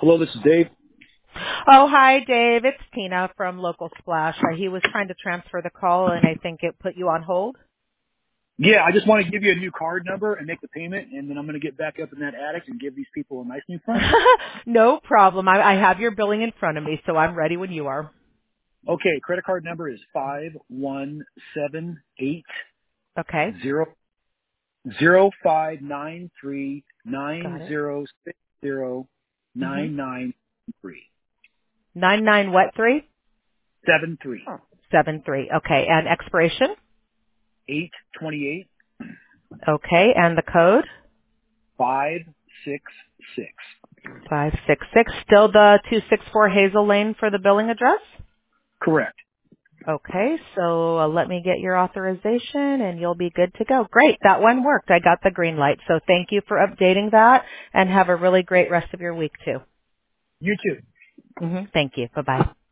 Hello, this is Dave. Oh, hi, Dave. It's Tina from Local Splash. He was trying to transfer the call, and I think it put you on hold. Yeah, I just want to give you a new card number and make the payment, and then I'm going to get back up in that attic and give these people a nice new phone. No problem. I have your billing in front of me, so I'm ready when you are. Okay, credit card number is 5178 Okay. 0593 Got it. 903. 99 what 3? 73. 73. Okay. And expiration? 828 Okay. And the code? 566. 566. Still the 264 Hazel Lane for the billing address? Correct. Okay, so let me get your authorization and you'll be good to go. Great, that one worked. I got the green light. So thank you for updating that and have a really great rest of your week too. You too. Thank you. Bye-bye.